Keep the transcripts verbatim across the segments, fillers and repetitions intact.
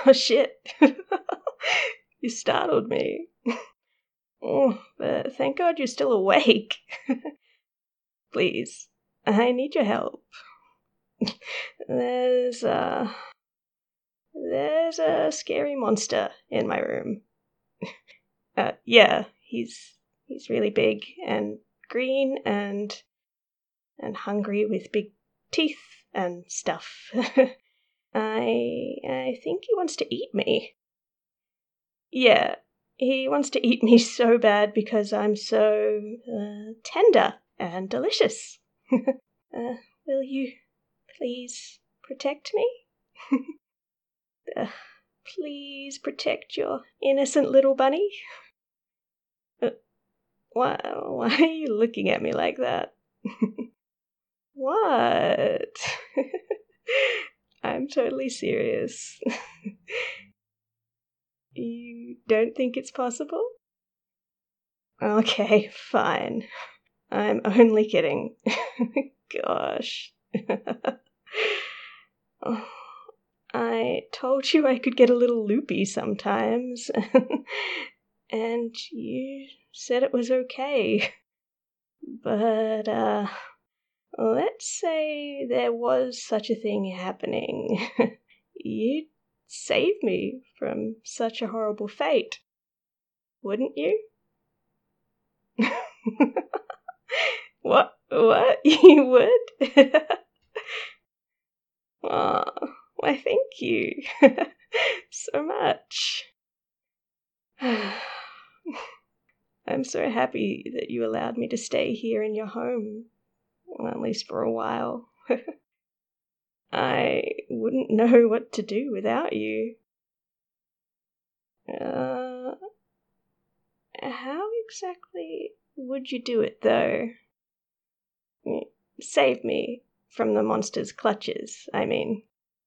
Oh, shit. You startled me. Oh, but thank God you're still awake. Please, I need your help. There's, uh... There's a scary monster in my room. Uh, yeah, he's... He's really big and green and... and hungry with big teeth and stuff. I... I think he wants to eat me. Yeah, he wants to eat me so bad because I'm so uh, tender and delicious. uh, will you please protect me? uh, please protect your innocent little bunny. Uh, why, why are you looking at me like that? What? I'm totally serious. You don't think it's possible? Okay, fine. I'm only kidding. Gosh. Oh, I told you I could get a little loopy sometimes. And you said it was okay. But, uh, let's say there was such a thing happening. You'd save me from such a horrible fate, wouldn't you? What? What? You would? Oh, why, thank you so much. I'm so happy that you allowed me to stay here in your home, well, at least for a while. I wouldn't know what to do without you. Uh, how exactly would you do it, though? Save me from the monster's clutches, I mean.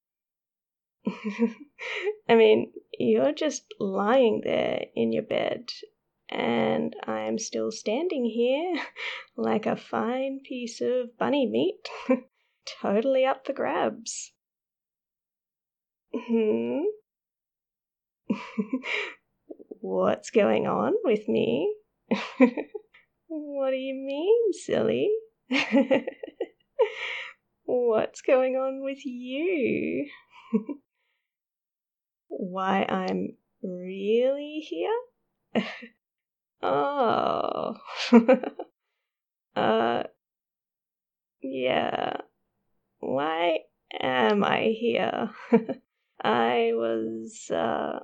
I mean, you're just lying there in your bed, and I'm still standing here like a fine piece of bunny meat, totally up for grabs. Hmm? What's going on with me? What do you mean, silly? What's going on with you? Why, I'm really here? Oh. uh, yeah. Why am I here? I was, uh,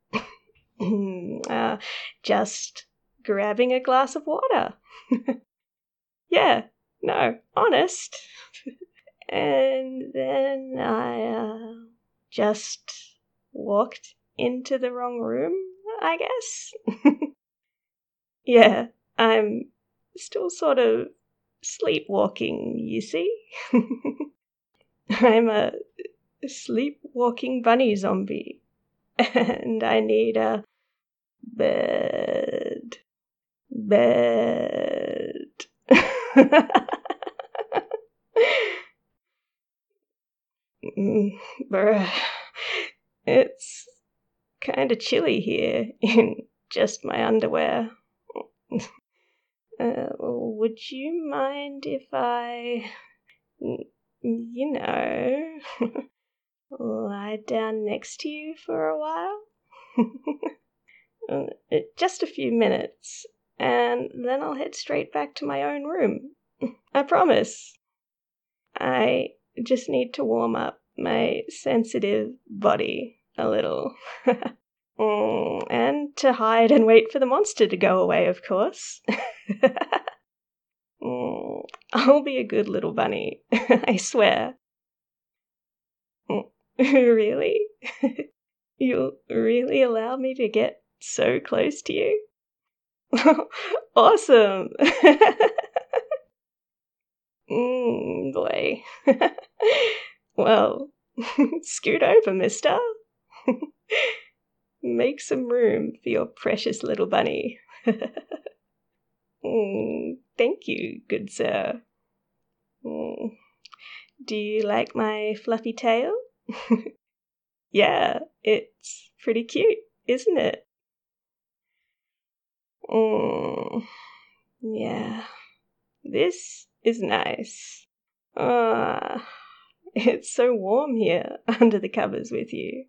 uh, just grabbing a glass of water. Yeah, no, honest. And then I, uh, just walked into the wrong room, I guess. Yeah, I'm still sort of sleepwalking, you see. I'm a sleepwalking bunny zombie, and I need a bed. Bed. Mm, bruh. It's kind of chilly here in just my underwear. Uh, would you mind if I, you know, lie down next to you for a while? Uh, Just a few minutes, and then I'll head straight back to my own room. I promise. I just need to warm up my sensitive body a little. Mm, and to hide and wait for the monster to go away, of course. Mm, I'll be a good little bunny, I swear. Mm, Really? You'll really allow me to get so close to you? Awesome! mm, boy. Well, scoot over, mister. Make some room for your precious little bunny. mm, thank you, good sir. Mm. Do you like my fluffy tail? Yeah, it's pretty cute, isn't it? Mm, yeah, this is nice. Ah, it's so warm here under the covers with you.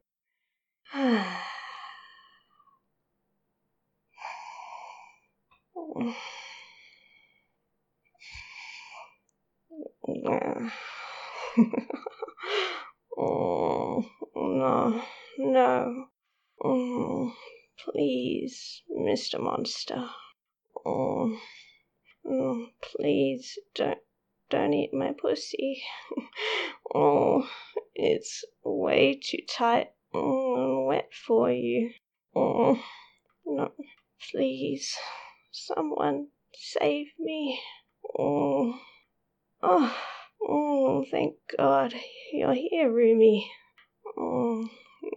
Oh, no, no. Oh, please, Mister Monster. Oh, oh, please don't, don't eat my pussy. Oh, it's way too tight and wet for you. Oh, no, please, someone save me. Oh, oh, oh, thank God you're here, Rumi. Oh,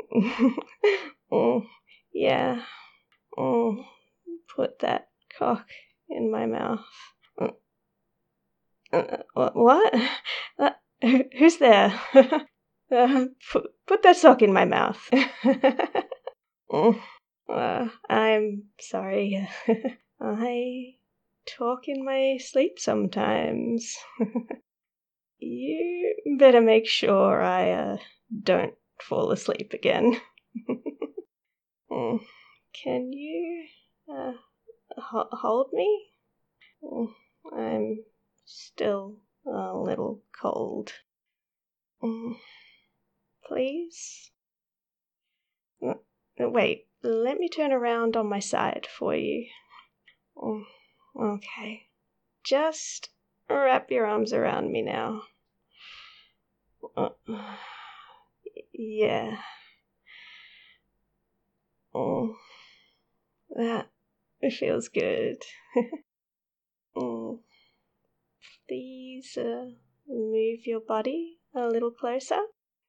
oh, yeah. Oh, put that cock in my mouth. Uh, uh, what? Uh, who's there? uh, put, put that sock in my mouth. Oh, uh, I'm sorry. I talk in my sleep sometimes. You better make sure I uh, don't fall asleep again. Oh, can you uh, ho- hold me? Oh, I'm still a little cold. Oh, please? Uh, Wait, let me turn around on my side for you. Oh, okay. Just wrap your arms around me now. Uh, yeah. Oh, that feels good. Oh, please uh, move your body a little closer.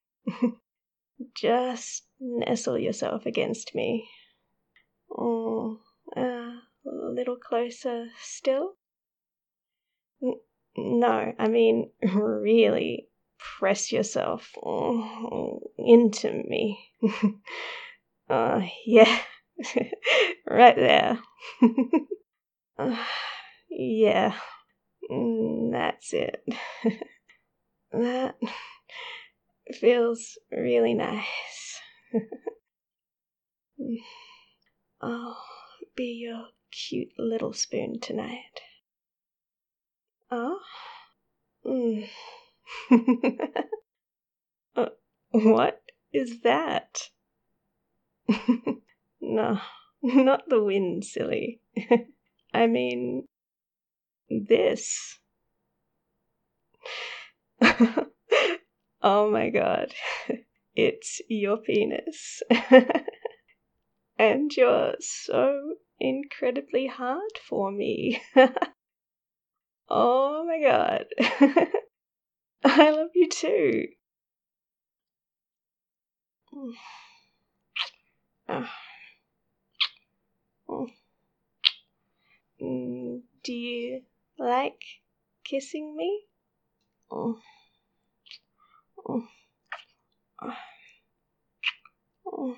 Just nestle yourself against me. Oh, uh, a little closer still. N- no, I mean really press yourself oh, into me. uh, yeah, right there. uh, yeah, mm, that's it. That feels really nice. I'll be your cute little spoon tonight. Oh? Mm. uh, what is that? No, not the wind, silly. I mean, this. Oh my god. It's your penis. And you're so incredibly hard for me. Oh my god. I love you too. Mm, do you like kissing me? Oh, oh, oh.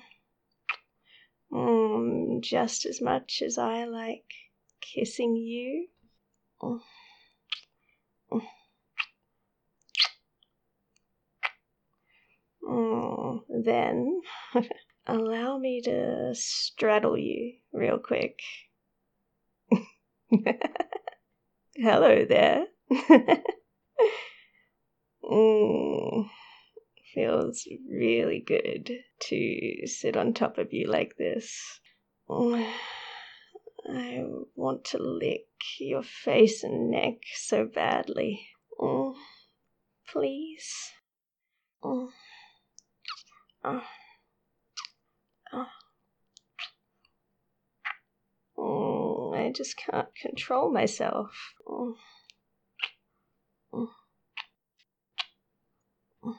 Mm, just as much as I like kissing you. Oh, oh. Oh, then allow me to straddle you real quick. Hello there. mm, feels really good to sit on top of you like this. Oh, I want to lick your face and neck so badly. Oh, please. Oh, oh, oh. Oh, I just can't control myself. Oh, oh, oh.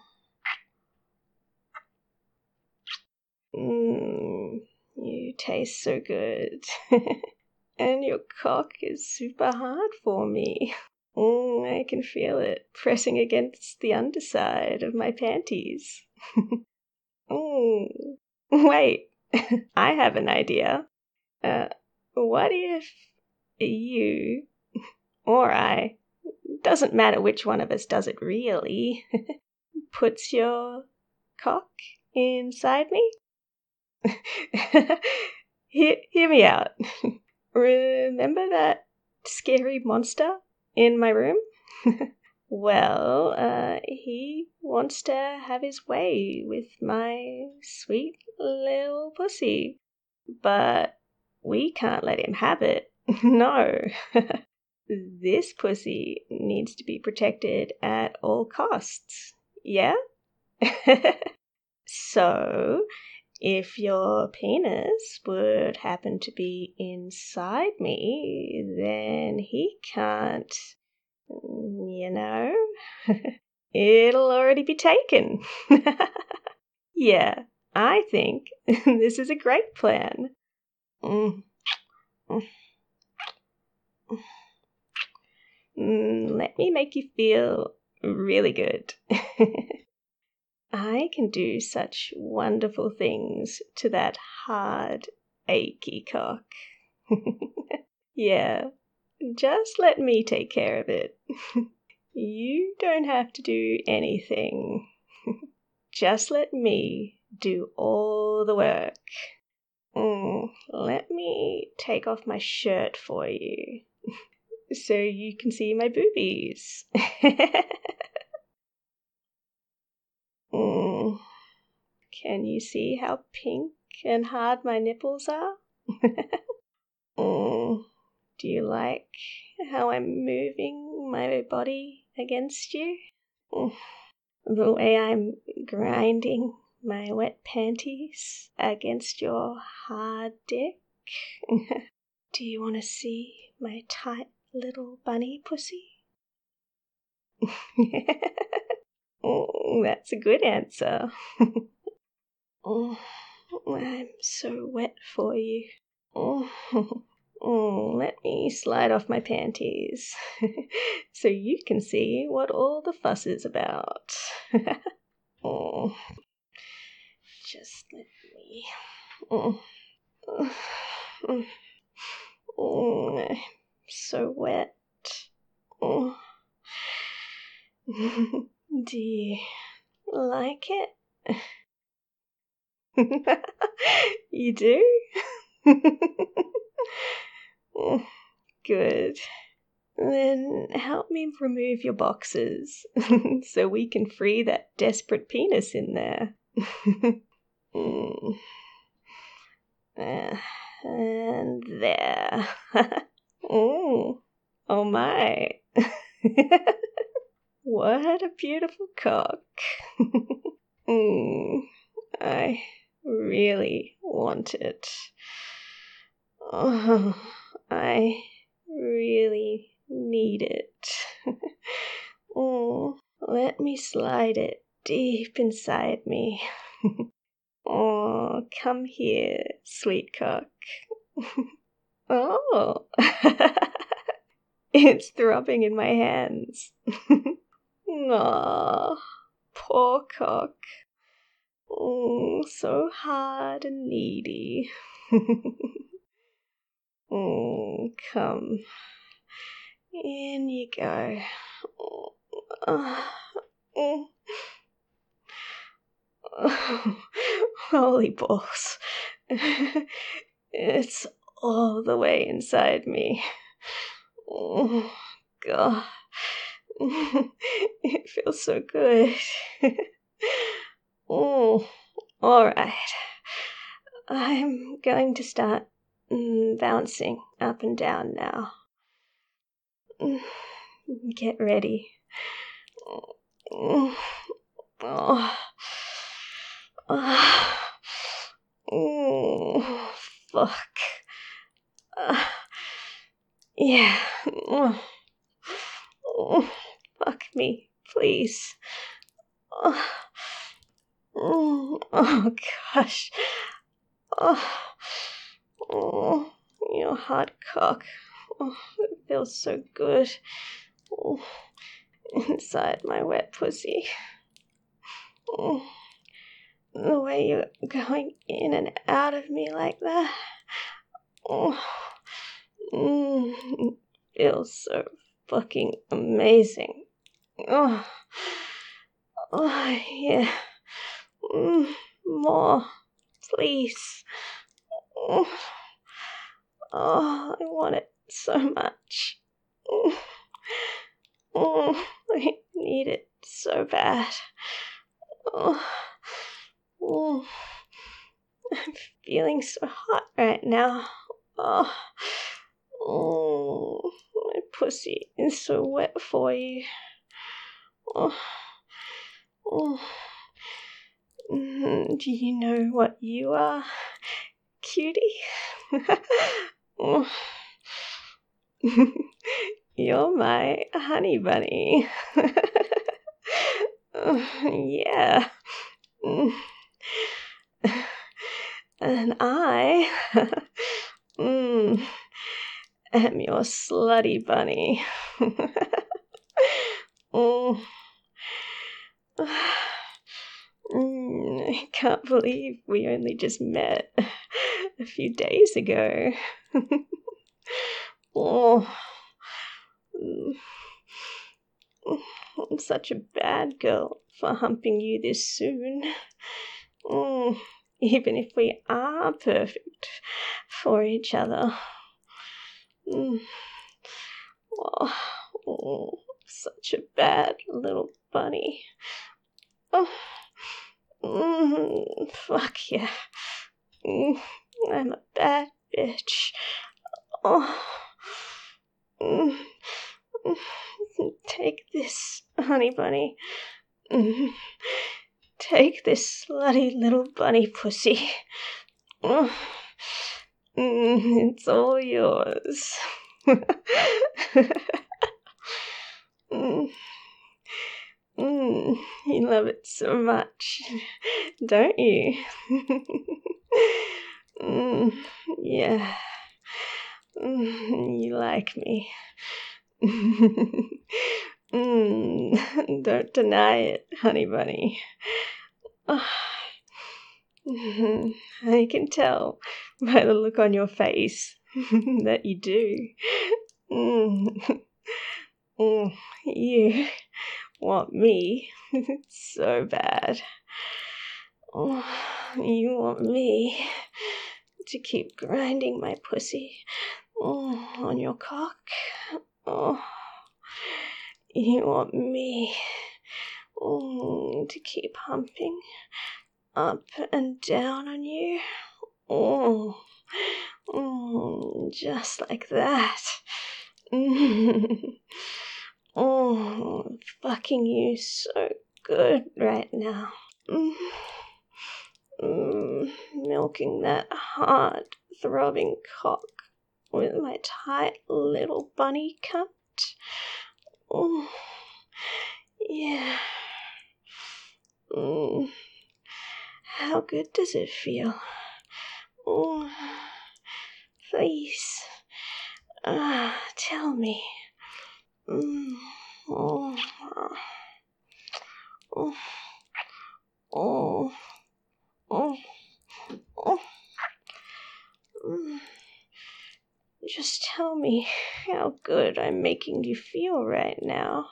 Mm, you taste so good. And your cock is super hard for me. Mm, I can feel it pressing against the underside of my panties. Mm, wait, I have an idea. Uh, what if you or I, doesn't matter which one of us does it really, puts your cock inside me? hear, hear me out. Remember that scary monster in my room? Well, uh, he wants to have his way with my sweet little pussy, but we can't let him have it. No. This pussy needs to be protected at all costs. Yeah? So, if your penis would happen to be inside me, then he can't, you know, it'll already be taken. Yeah, I think this is a great plan. Mm. Mm, let me make you feel really good. I can do such wonderful things to that hard, achy cock. Yeah, just let me take care of it. You don't have to do anything. Just let me do all the work. Mm, let me take off my shirt for you so you can see my boobies. mm. Can you see how pink and hard my nipples are? mm. Do you like how I'm moving my body against you? Mm. The way I'm grinding my wet panties against your hard dick? Do you want to see my tight little bunny pussy? Oh, that's a good answer. Oh, I'm so wet for you. Oh, oh, let me slide off my panties so you can see what all the fuss is about. Oh, just let me. Oh, oh, oh, I'm so wet. Oh. Do you like it? You do? Good. Then help me remove your boxes so we can free that desperate penis in there. mm. uh, and there. oh, oh my. What a beautiful cock. mm, I really want it. Oh, I really need it. oh, let me slide it deep inside me. oh, come here, sweet cock. oh, it's throbbing in my hands. Aw, poor cock. Oh, so hard and needy. oh, come. In you go. Oh, oh, oh. Holy balls. It's all the way inside me. Oh, God. It feels so good. oh, all right. I'm going to start mm, bouncing up and down now. Mm, get ready. Mm, oh, oh, oh, fuck. Uh, yeah. Oh, oh, fuck me, please. Oh, oh, oh gosh. Oh, oh, your hard cock. Oh, it feels so good. Oh, inside my wet pussy. Oh, the way you're going in and out of me like that. Oh, mm, feels so fucking amazing. Oh, oh yeah. Mm, more, please. Oh, oh, I want it so much. Oh, oh, I need it so bad. Oh, oh, I'm feeling so hot right now. Oh, oh, my pussy is so wet for you. Oh, oh. Mm, do you know what you are, cutie? Oh. You're my honey bunny. Oh, yeah. Mm. And I mm, am your slutty bunny. Mm. Mm, I can't believe we only just met a few days ago. Oh, mm. I'm such a bad girl for humping you this soon. Mm, even if we are perfect for each other. Mm. Oh, oh, such a bad little bunny. Oh, mm, fuck yeah. Mm, I'm a bad bitch. Oh, mm, mm, take this, honey bunny. Mm, take this slutty little bunny pussy. Oh, mm, it's all yours. mm. Mm, you love it so much, don't you? mm, yeah. Mm, you like me. mm, don't deny it, honey bunny. Oh, I can tell by the look on your face that you do. Mm, mm, you want me so bad. Oh, you want me to keep grinding my pussy oh, on your cock. Oh, you want me oh, to keep humping up and down on you. Oh, oh just like that. Oh, I'm fucking you so good right now. Mm. Mm, milking that hard, throbbing cock with my tight little bunny cunt. Oh, yeah. Mm, how good does it feel? Oh, please, ah, tell me. Mm, oh, oh, oh, oh, oh. Mm. Just tell me how good I'm making you feel right now.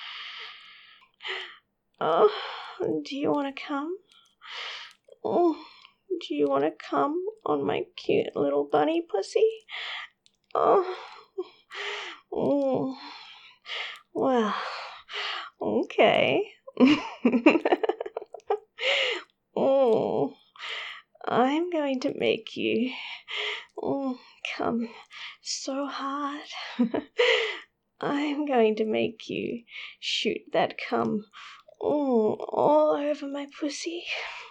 Oh, do you want to come? Oh, do you want to come on my cute little bunny pussy? Oh, oh, well, okay. Oh, I'm going to make you oh, come so hard. I'm going to make you shoot that cum oh, all over my pussy.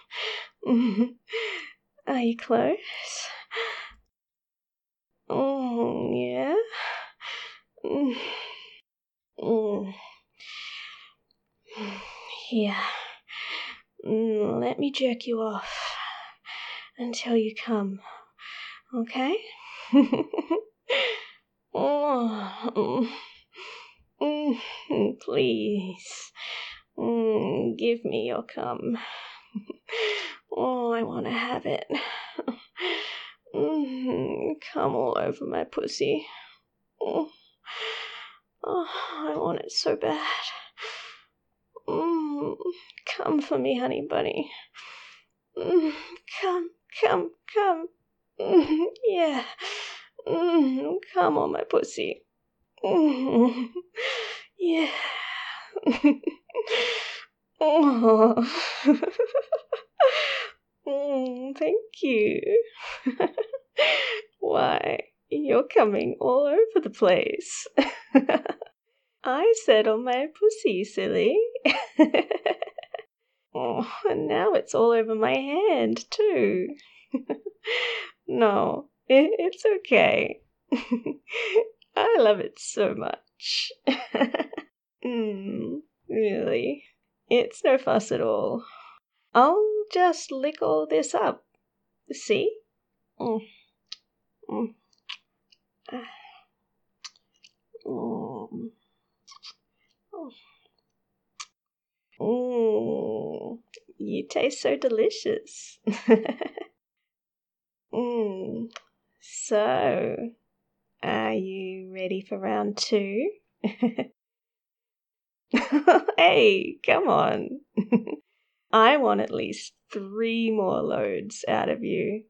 Are you close? Oh, yeah? Mm. Mm. Yeah. Mm, let me jerk you off until you come, okay? Oh, mm, mm, please, mm, give me your cum. Oh, I want to have it. Mm, come all over my pussy. Oh, oh, I want it so bad. Mm, come for me, honey bunny. Mm, come, come, come. Mm, yeah. Mm, come on my pussy. Mm, yeah. Oh. Mm, thank you. Why, you're coming all over the place. I said on my pussy, silly. Oh, and now it's all over my hand, too. No, it, it's okay. I love it so much. mm, really? It's no fuss at all. I'll just lick all this up. See? Mm. Mm. Mm. Mm. You taste so delicious. mm. So, are you ready for round two? Hey, come on. I want at least three more loads out of you.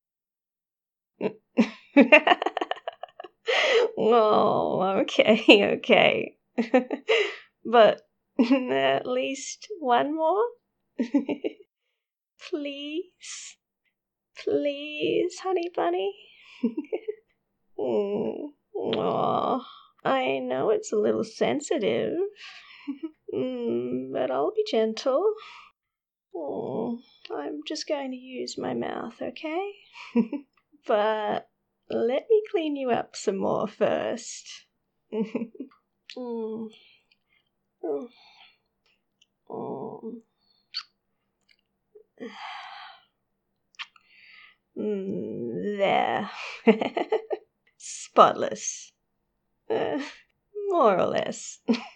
Oh, okay, okay. But at least one more? Please? Please, honey bunny? mm. Aw, I know it's a little sensitive, mm, but I'll be gentle. Oh, I'm just going to use my mouth, okay? But let me clean you up some more first. mm. Mm. Mm. Mm, there. Spotless. Uh, more or less.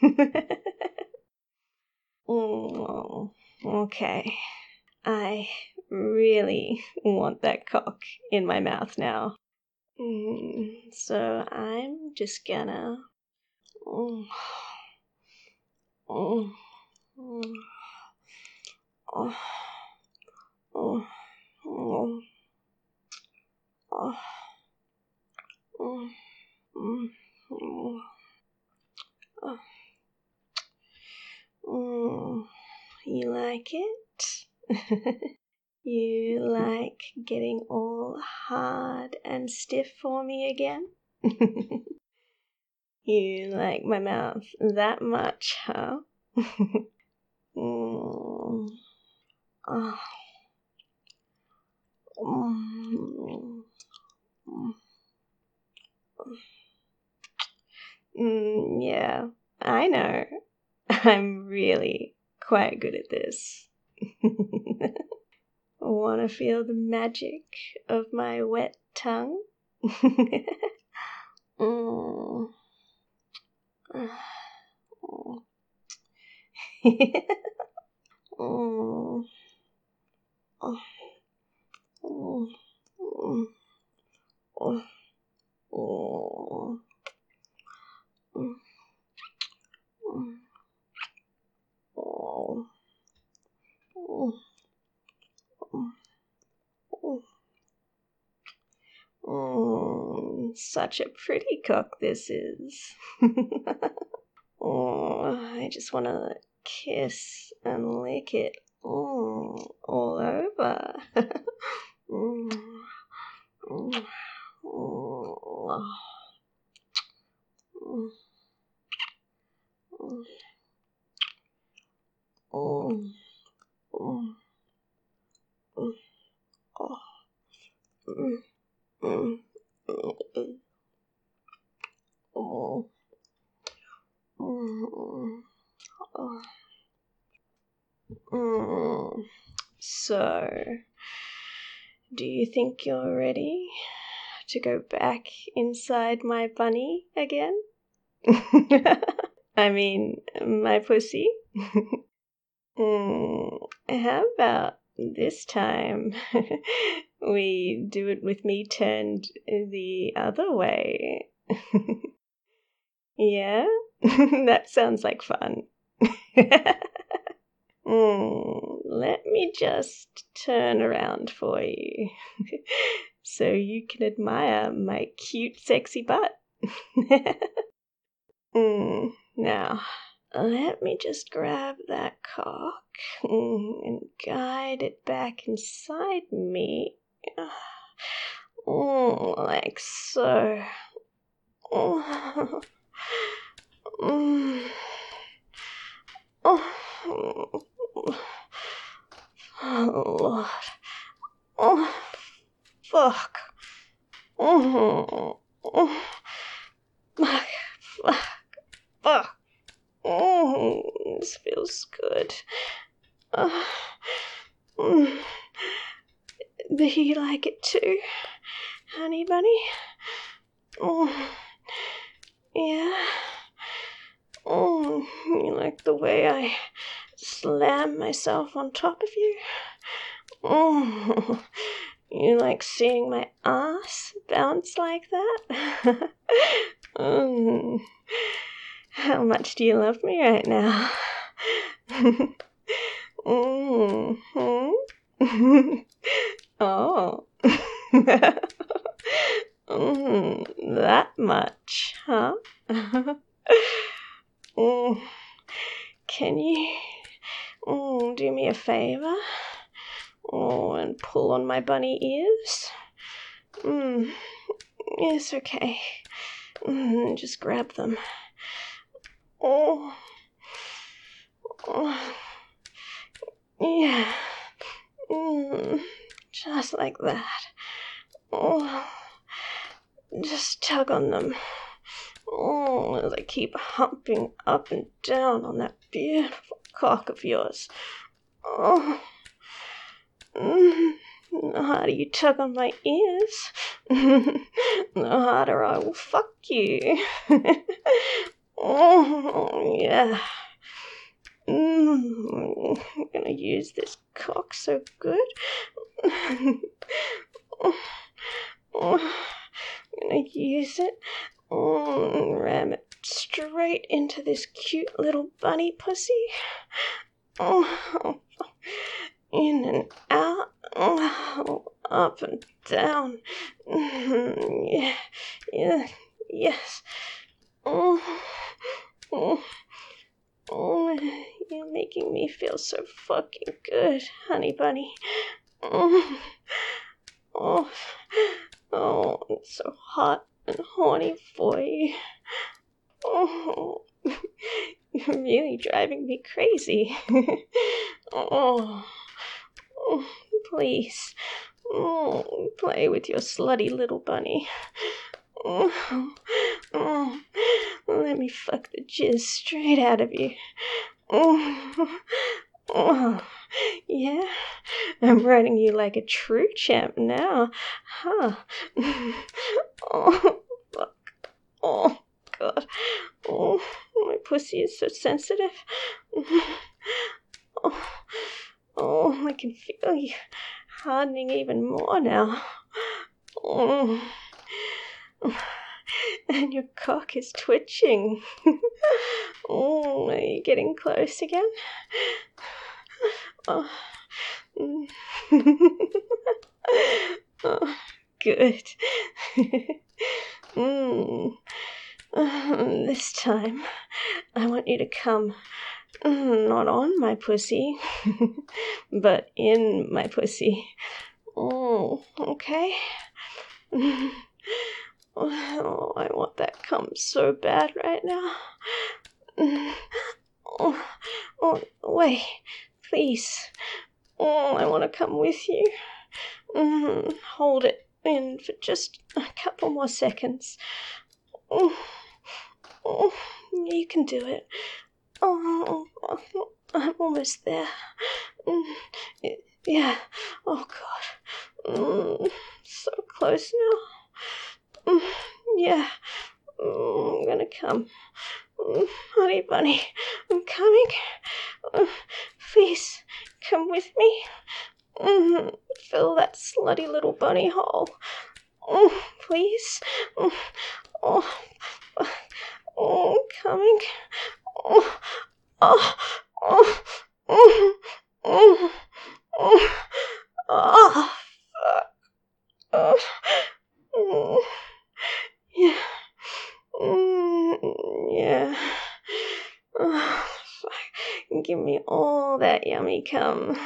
mm, okay. I really want that cock in my mouth now. Mm, so I'm just gonna... Mm, mm, mm, oh, oh, oh, oh, oh, mm, mm, oh. Mm, you like it? You like getting all hard and stiff for me again? You like my mouth that much, huh? mm. Oh. Mm. Mm, yeah, I know. I'm really quite good at this. Want to feel the magic of my wet tongue? mm. mm. mm. Oh. Oh. Oh. Oh. Oh. Mm. Mm. Oh. Oh. Oh. Mm, such a pretty cock this is. Oh, I just want to kiss and lick it mm, all over. mm, mm, mm, mm, mm, mm, mm, oh, mm, mm, mm, oh, mm, oh. Mm. So, do you think you're ready to go back inside my bunny again? I mean, my pussy. mm, how about this time we do it with me turned the other way. Yeah? That sounds like fun. mm, let me just turn around for you so you can admire my cute, sexy butt. mm, now, let me just grab that cock mm, and guide it back inside me. Mm, like so. Mm. Mm. Oh. Oh, Lord. Oh, fuck. Oh, oh. Fuck. Fuck. Fuck. Oh, this feels good. Uh, mm. Do you like it too, honey bunny? Oh, yeah. Oh, you like the way I slam myself on top of you? Oh, you like seeing my ass bounce like that? mm. How much do you love me right now? mm-hmm. Oh. mm, that much, huh? mm. Can you mm, do me a favor? Oh, and pull on my bunny ears? Mm, yes, okay. Mm, just grab them. Oh. oh. Yeah. Mm, just like that. Oh. Just tug on them. Oh, as I keep humping up and down on that beautiful cock of yours. Oh. Mm. The harder you tug on my ears, the harder I will fuck you. oh, yeah. Mm, I'm gonna use this cock so good. oh, I'm gonna use it. Oh, ram it straight into this cute little bunny pussy. Oh, in and out. Oh, up and down. Yeah, yeah, yes. Oh, oh, oh, you're making me feel so fucking good, honey bunny. Oh, oh, oh, it's so hot and horny for you. Oh, you're really driving me crazy. oh, oh, please. Oh, play with your slutty little bunny. Oh, oh, let me fuck the jizz straight out of you. Oh, oh, yeah, I'm riding you like a true champ now, huh? Oh, fuck. Oh, God. Oh, my pussy is so sensitive. Oh, oh, I can feel you hardening even more now. Oh. And your cock is twitching. oh, are you getting close again? Oh, oh good. mm. Um, this time, I want you to come mm, not on my pussy, but in my pussy. Oh, okay. Oh, I want that cum so bad right now. Oh, oh, wait, please. Oh, I want to come with you. Mm, hold it in for just a couple more seconds. Oh, oh, you can do it. Oh, I'm almost there. Yeah. Oh, God. Mm, so close now. Mm, yeah. Mm, I'm gonna come. Mm, honey bunny, I'm coming. Uh, please, come with me. Mm, fill that slutty little bunny hole. Mm, please. Mm, oh, oh, coming. Oh, oh, oh, oh, oh, oh, oh, fuck. Oh, mm, yeah. Mm, yeah. Oh, fuck. Give me all that yummy cum.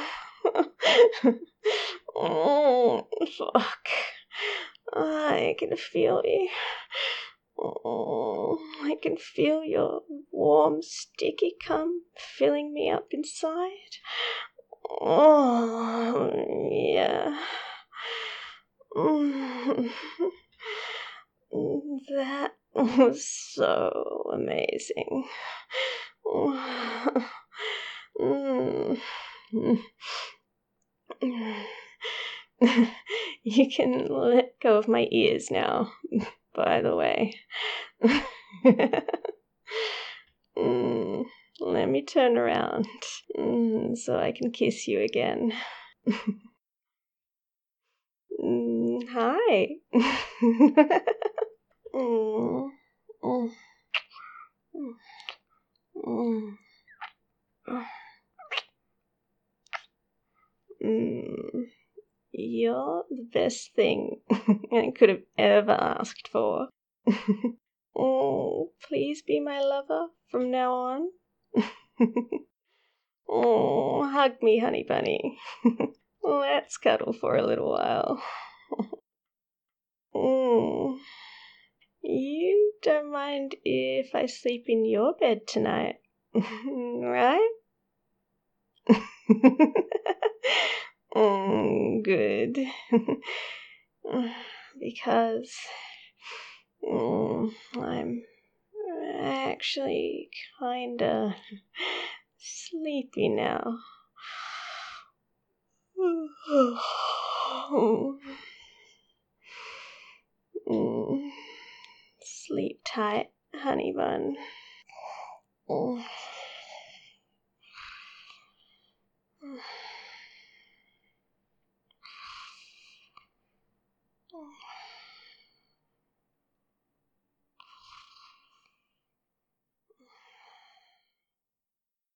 Oh, fuck. I can feel you. Oh, I can feel your warm, sticky cum filling me up inside. Oh, yeah. Mm. That was so amazing. Mm. You can let go of my ears now, by the way. Mm. Let me turn around mm, so I can kiss you again. Mm, hi. mm, mm, mm, mm. You're the best thing I could have ever asked for. Oh, please be my lover from now on. Oh, hug me, honey bunny. Let's cuddle for a little while. Mm. You don't mind if I sleep in your bed tonight, right? mm, good. Because mm, I'm actually kinda sleepy now. mm. Sleep tight, honey bun.